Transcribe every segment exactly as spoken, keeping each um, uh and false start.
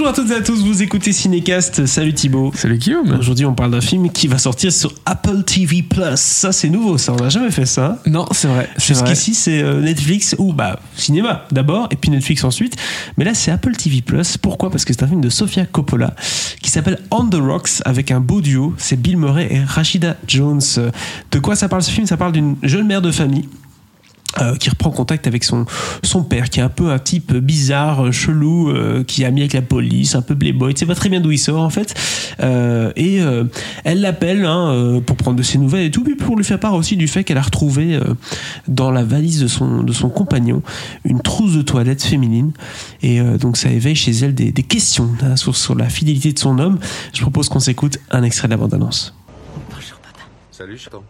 Bonjour à toutes et à tous, vous écoutez Cinécast. Salut Thibaut. Salut Guillaume. Aujourd'hui, on parle d'un film qui va sortir sur Apple T V plus. Ça, c'est nouveau, ça. On n'a jamais fait ça. Non, c'est vrai. C'est Jusqu'ici, c'est Netflix ou bah, cinéma d'abord, et puis Netflix ensuite. Mais là, c'est Apple T V plus. Pourquoi ? Parce que c'est un film de Sofia Coppola qui s'appelle On the Rocks avec un beau duo. C'est Bill Murray et Rashida Jones. De quoi ça parle ce film ? Ça parle d'une jeune mère de famille. Euh, qui reprend contact avec son, son père, qui est un peu un type bizarre, chelou, euh, qui est ami avec la police, un peu playboy, tu sais pas très bien d'où il sort en fait. Euh, et euh, elle l'appelle hein, euh, pour prendre de ses nouvelles et tout, puis pour lui faire part aussi du fait qu'elle a retrouvé euh, dans la valise de son, de son compagnon une trousse de toilette féminine. Et euh, donc ça éveille chez elle des, des questions hein, sur, sur la fidélité de son homme. Je propose qu'on s'écoute un extrait de la bande-annonce. Bonjour papa. Salut chaton.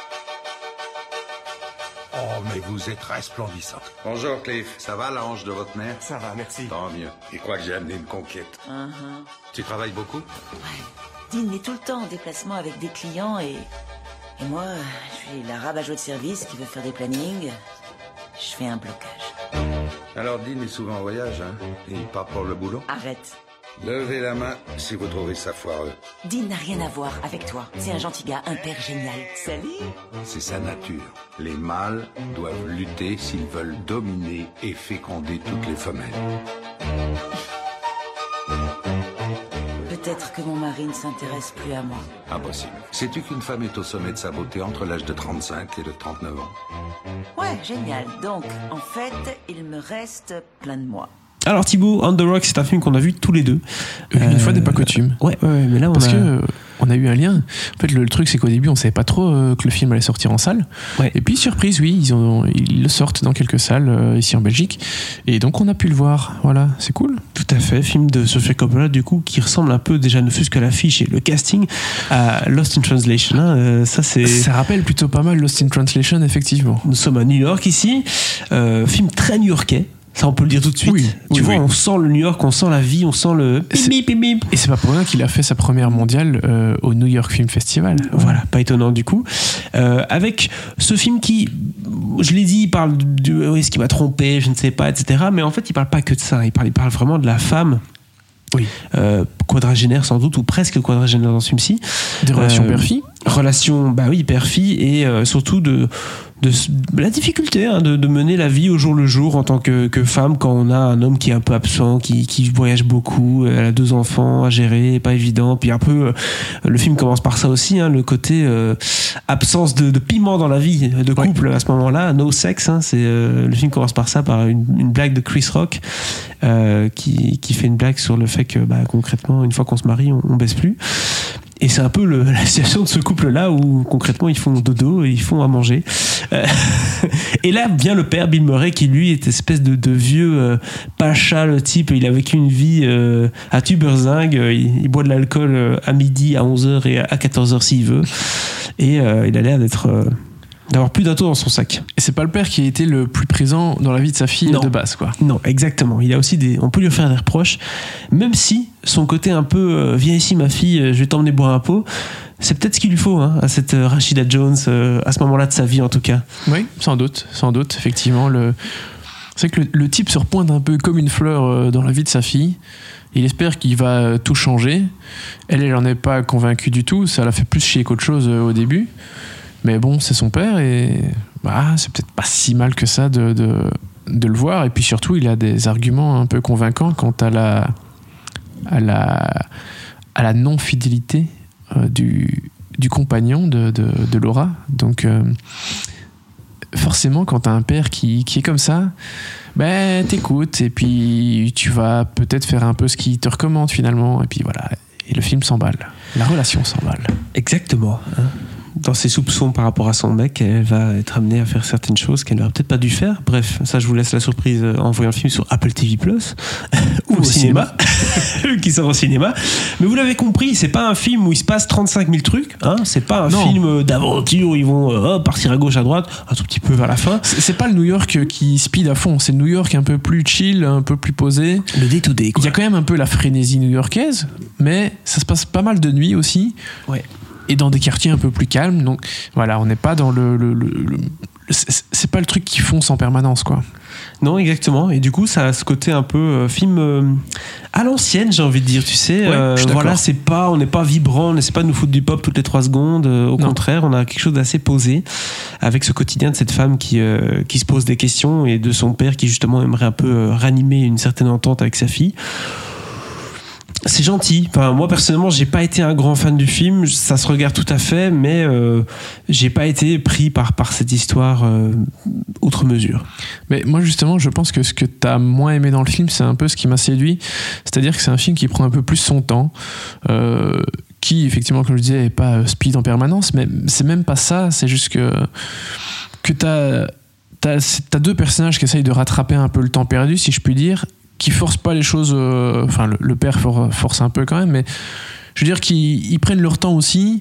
Oh, mais vous êtes resplendissante. Bonjour, Cliff. Ça va, la hanche de votre mère ? Ça va, merci. Tant mieux. Il croit que j'ai amené une conquête. Uh-huh. Tu travailles beaucoup ? Ouais. Dean est tout le temps en déplacement avec des clients et... Et moi, je suis la rabat-joie de service qui veut faire des plannings. Je fais un blocage. Alors, Dean est souvent en voyage, hein ? Et il part pour le boulot ? Arrête. Levez la main si vous trouvez ça foireux. Dean n'a rien à voir avec toi. C'est un gentil gars, un père génial. Salut. C'est sa nature. Les mâles doivent lutter s'ils veulent dominer et féconder toutes les femelles. Peut-être que mon mari ne s'intéresse plus à moi. Impossible. Sais-tu qu'une femme est au sommet de sa beauté entre l'âge de trente-cinq et de trente-neuf ans ? Ouais, génial. Donc, en fait, il me reste plein de mois. Alors Thibaut, On the Rocks, c'est un film qu'on a vu tous les deux. Une euh, fois n'est pas coutume. Ouais, ouais, mais là on Parce a... que euh, on a eu un lien. En fait, le, le truc c'est qu'au début on savait pas trop euh, que le film allait sortir en salle. Ouais. Et puis surprise, oui, ils, ont, ils le sortent dans quelques salles euh, ici en Belgique. Et donc on a pu le voir. Voilà, c'est cool. Tout à fait, film de Sofia Coppola du coup qui ressemble un peu déjà ne fût-ce que l'affiche et le casting à Lost in Translation. Hein. Euh, ça c'est. Ça rappelle plutôt pas mal Lost in Translation effectivement. Nous sommes à New York ici, euh, film très new-yorkais. Ça, on peut le dire tout de suite. Oui, tu oui, vois, oui. on sent le New York, on sent la vie, on sent le C'est- bip, bip, bip, bip. Et c'est pas pour rien qu'il a fait sa première mondiale euh, au New York Film Festival. Voilà, pas étonnant du coup. Euh, avec ce film qui, je l'ai dit, il parle de oui, ce qui m'a trompé, je ne sais pas, et cetera. Mais en fait, il parle pas que de ça. Il parle, il parle vraiment de la femme. Oui. Euh, quadragénaire sans doute, ou presque quadragénaire dans ce film-ci. Des relations Euh, père-fille. Relation, bah oui, père-fille, et euh, surtout de, de, de la difficulté hein, de, de mener la vie au jour le jour en tant que, que femme quand on a un homme qui est un peu absent, qui, qui voyage beaucoup, elle a deux enfants à gérer, pas évident. Puis un peu, euh, le film commence par ça aussi, hein, le côté euh, absence de, de piment dans la vie de couple à ce moment-là, no sex. Hein, c'est, euh, le film commence par ça, par une, une blague de Chris Rock euh, qui, qui fait une blague sur le fait que bah, concrètement, une fois qu'on se marie, on, on baisse plus. Et c'est un peu le, la situation de ce couple-là où concrètement ils font dodo et ils font à manger. Euh, et là vient le père Bill Murray qui lui est espèce de, de vieux euh, pacha, le type. Il a vécu une vie euh, à Tuberzingue. Il, il boit de l'alcool euh, à midi, à onze heures et à quatorze heures s'il veut. Et euh, il a l'air d'être... Euh, d'avoir plus d'un tour dans son sac. Et c'est pas le père qui a été le plus présent dans la vie de sa fille Non. de base, quoi. Non, exactement. Il a aussi des, on peut lui faire des reproches, même si son côté un peu euh, viens ici ma fille, euh, je vais t'emmener boire un pot, c'est peut-être ce qu'il lui faut hein, à cette euh, Rashida Jones euh, à ce moment-là de sa vie en tout cas. Oui, sans doute, sans doute, effectivement. Le... C'est que le, le type se repointe un peu comme une fleur euh, dans la vie de sa fille. Il espère qu'il va euh, tout changer. Elle, elle en est pas convaincue du tout. Ça l'a fait plus chier qu'autre chose euh, au début. Mais bon, c'est son père et bah, c'est peut-être pas si mal que ça de, de, de le voir. Et puis surtout, il a des arguments un peu convaincants quant à la, à la, à la non-fidélité euh, du, du compagnon de, de, de Laura. Donc, euh, forcément, quand t'as un père qui, qui est comme ça, ben, t'écoutes et puis tu vas peut-être faire un peu ce qu'il te recommande finalement. Et puis voilà, et le film s'emballe. La relation s'emballe. Exactement. Hein. Dans ses soupçons par rapport à son mec, elle va être amenée à faire certaines choses qu'elle n'aurait peut-être pas dû faire. Bref, ça je vous laisse la surprise en voyant le film sur Apple T V plus ou au, au cinéma, cinéma. Qui sort au cinéma. Mais vous l'avez compris, c'est pas un film où il se passe trente-cinq mille trucs. Hein, c'est pas un non. film d'aventure où ils vont euh, partir à gauche, à droite, un tout petit peu vers la fin. C'est, c'est pas le New York qui speed à fond, c'est le New York un peu plus chill, un peu plus posé. Le day-to-day, quoi. Il y a quand même un peu la frénésie new-yorkaise, mais ça se passe pas mal de nuit aussi. Ouais. Et dans des quartiers un peu plus calmes. Donc voilà, on n'est pas dans le, le, le, c'est, c'est pas le truc qui fonce en permanence, quoi. Non, exactement. Et du coup, ça a ce côté un peu euh, film euh, à l'ancienne, j'ai envie de dire. Tu sais, Ouais, euh, je suis voilà, d'accord. c'est pas, on n'est pas vibrant, on n'essaie pas de nous foutre du pop toutes les trois secondes. Euh, au Non. contraire, on a quelque chose d'assez posé avec ce quotidien de cette femme qui euh, qui se pose des questions et de son père qui justement aimerait un peu euh, ranimer une certaine entente avec sa fille. C'est gentil. Enfin, moi personnellement, j'ai pas été un grand fan du film. Ça se regarde tout à fait, mais euh, j'ai pas été pris par par cette histoire euh, outre mesure. Mais moi, justement, je pense que ce que t'as moins aimé dans le film, c'est un peu ce qui m'a séduit. C'est-à-dire que c'est un film qui prend un peu plus son temps, euh, qui, effectivement, comme je disais, est pas speed en permanence, mais c'est même pas ça. C'est juste que, que t'as, t'as, t'as deux personnages qui essayent de rattraper un peu le temps perdu, si je puis dire, qui forcent pas les choses. euh, Enfin, le, le père for- force un peu quand même, mais je veux dire qu'ils ils prennent leur temps aussi.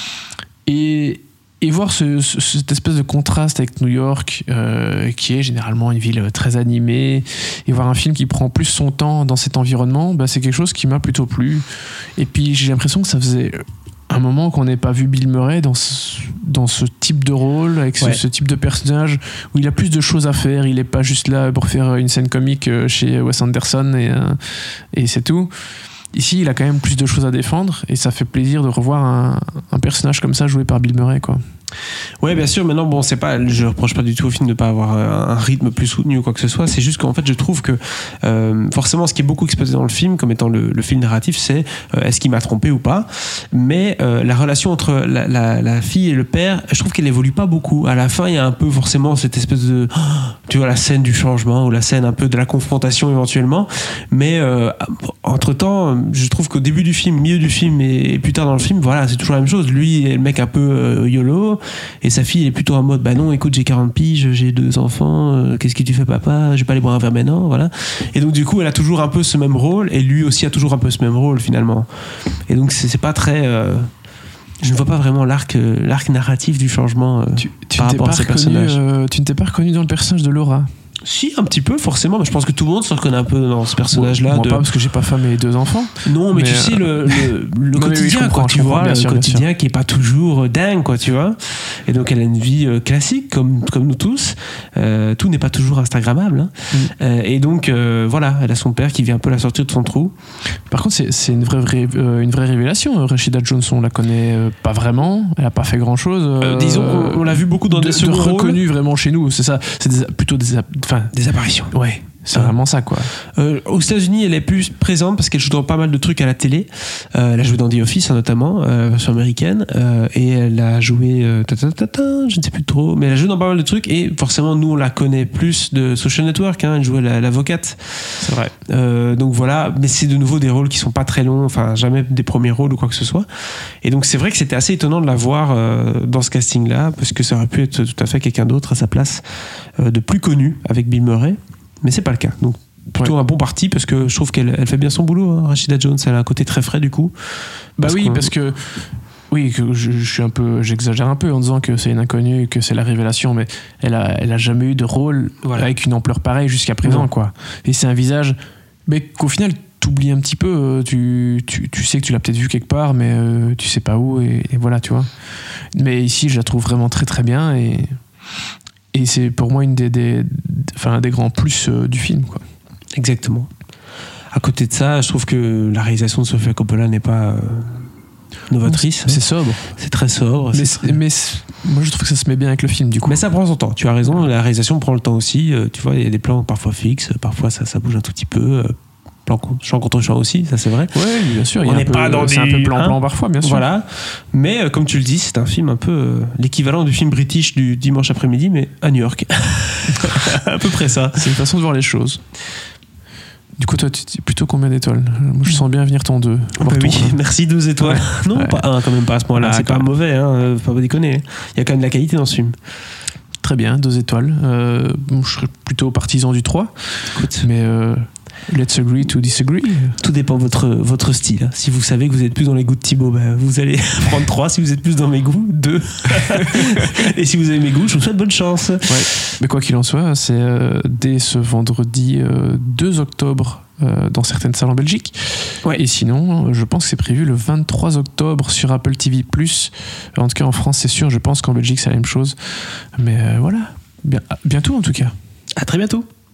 Et. Et voir ce, ce- cette espèce de contraste avec New York, euh, qui est généralement une ville très animée, et voir un film qui prend plus son temps dans cet environnement, bah, c'est quelque chose qui m'a plutôt plu. Et puis j'ai l'impression que ça faisait un moment qu'on n'ait pas vu Bill Murray dans ce, dans ce type de rôle, avec ce, Ouais. ce type de personnage, où il a plus de choses à faire, il n'est pas juste là pour faire une scène comique euh, chez Wes Anderson et, euh, et c'est tout. Ici, il a quand même plus de choses à défendre et ça fait plaisir de revoir un, un personnage comme ça joué par Bill Murray, quoi. Ouais, bien sûr. Maintenant, bon, c'est pas, je reproche pas du tout au film de pas avoir un rythme plus soutenu ou quoi que ce soit. C'est juste qu'en fait, je trouve que euh, forcément, ce qui est beaucoup exposé dans le film, comme étant le, le fil narratif, c'est euh, est-ce qu'il m'a trompé ou pas. Mais euh, la relation entre la, la, la fille et le père, je trouve qu'elle évolue pas beaucoup. À la fin, il y a un peu forcément cette espèce de, tu vois, la scène du changement ou la scène un peu de la confrontation éventuellement. Mais euh, entre temps, je trouve qu'au début du film, milieu du film et, et plus tard dans le film, voilà, c'est toujours la même chose. Lui est le mec un peu euh, YOLO. Et sa fille elle est plutôt en mode bah non écoute j'ai quarante piges, j'ai deux enfants, euh, qu'est-ce que tu fais papa, je vais pas aller boire un verre maintenant, voilà. Et donc du coup elle a toujours un peu ce même rôle et lui aussi a toujours un peu ce même rôle finalement. Et donc c'est, c'est pas très euh, je ne vois pas vraiment l'arc, euh, l'arc narratif du changement euh, Tu, tu par ne t'es rapport pas à ces reconnu, personnages. euh, tu ne t'es pas reconnu dans le personnage de Laura. Si, un petit peu forcément, mais je pense que tout le monde se reconnaît un peu dans ce personnage là. Moi de... pas parce que j'ai pas femme et deux enfants. Non, mais, Mais, tu sais, le, le, le Non, mais oui, je quotidien, comprends, quoi, je tu comprends, vois, bien le sûr, bien quotidien qui est pas toujours dingue, quoi, tu vois. Et donc, elle a une vie euh, classique, comme, comme nous tous. Euh, tout n'est pas toujours Instagrammable. Hein. Mm. Euh, et donc, euh, voilà, elle a son père qui vient un peu la sortir de son trou. Par contre, c'est, c'est une, vraie, vraie, euh, une vraie révélation. Rashida Jones, on la connaît euh, pas vraiment. Elle a pas fait grand chose. Euh, disons, on, on l'a vu beaucoup dans de, des de seconds rôles. reconnus vraiment chez nous. C'est ça. C'est des, plutôt des, enfin, Des apparitions. ouais. C'est Ah. vraiment ça, quoi. Euh, aux États-Unis, elle est plus présente parce qu'elle joue dans pas mal de trucs à la télé. Euh, elle a joué dans The Office, hein, notamment, euh, version américaine, euh, et elle a joué, euh, ta, ta, ta, ta, je ne sais plus trop, mais elle a joué dans pas mal de trucs. Et forcément, nous, on la connaît plus de Social Network. Hein, elle jouait la, l'avocate. C'est vrai. Euh, donc voilà, mais c'est de nouveau des rôles qui sont pas très longs, enfin jamais des premiers rôles ou quoi que ce soit. Et donc c'est vrai que c'était assez étonnant de la voir euh, dans ce casting-là, parce que ça aurait pu être tout à fait quelqu'un d'autre à sa place, euh, de plus connu avec Bill Murray, mais c'est pas le cas. Donc plutôt Ouais. un bon parti parce que je trouve qu'elle elle fait bien son boulot. Hein. Rashida Jones, elle a un côté très frais du coup. Bah Parce oui, qu'on- parce que oui, que je, je suis un peu, j'exagère un peu en disant que c'est une inconnue, que c'est la révélation, mais elle a, elle a jamais eu de rôle Voilà. avec une ampleur pareille jusqu'à présent, Non. quoi. Et c'est un visage, mais qu'au final t'oublies un petit peu. euh, Tu, tu, tu sais que tu l'as peut-être vu quelque part, mais euh, tu sais pas où, et, et voilà, tu vois. Mais ici, je la trouve vraiment très très bien, et et c'est pour moi une des, des, enfin, un des grands plus euh, du film, quoi. Exactement. À côté de ça, je trouve que la réalisation de Sofia Coppola n'est pas euh, novatrice. C'est sobre. C'est très sobre. Mais, c'est c'est- mais c'est- moi, je trouve que ça se met bien avec le film, du coup. Mais ça prend son temps, tu as raison, la réalisation prend le temps aussi, euh, tu vois, il y a des plans parfois fixes, parfois ça, ça bouge un tout petit peu, euh, plan, con- champ contre champ aussi, ça c'est vrai. Ouais, bien sûr. il y On a un n'est peu- pas dans c'est des- un peu plan-plan hein parfois, bien sûr. Voilà, mais euh, comme tu le dis, c'est un film un peu euh, l'équivalent du film british du dimanche après-midi, mais à New York. À peu près ça. C'est une façon de voir les choses. Du coup, toi, tu dis plutôt combien d'étoiles? Moi, je sens bien venir ton deux. Bah oui, merci, deux étoiles. Non, Ouais. pas un quand même pas à ce point-là, Ah, c'est quand pas même. mauvais, hein, euh, faut pas déconner. Il y a quand même de la qualité dans ce film. Très bien, deux étoiles. Euh, bon, je serais plutôt partisan du trois. Écoute, Mais euh, let's agree to disagree. tout dépend de votre, votre style. Si vous savez que vous êtes plus dans les goûts de Thibaut, bah, vous allez prendre trois. Si vous êtes plus dans mes goûts, deux. Et si vous avez mes goûts, je vous souhaite bonne chance. Ouais. Mais quoi qu'il en soit, c'est euh, dès ce vendredi euh, deux octobre euh, dans certaines salles en Belgique. Ouais. Et sinon, je pense que c'est prévu le vingt-trois octobre sur Apple T V plus. En tout cas, en France, c'est sûr. Je pense qu'en Belgique, c'est la même chose. Mais euh, voilà. Bien, à bientôt, en tout cas. À très bientôt.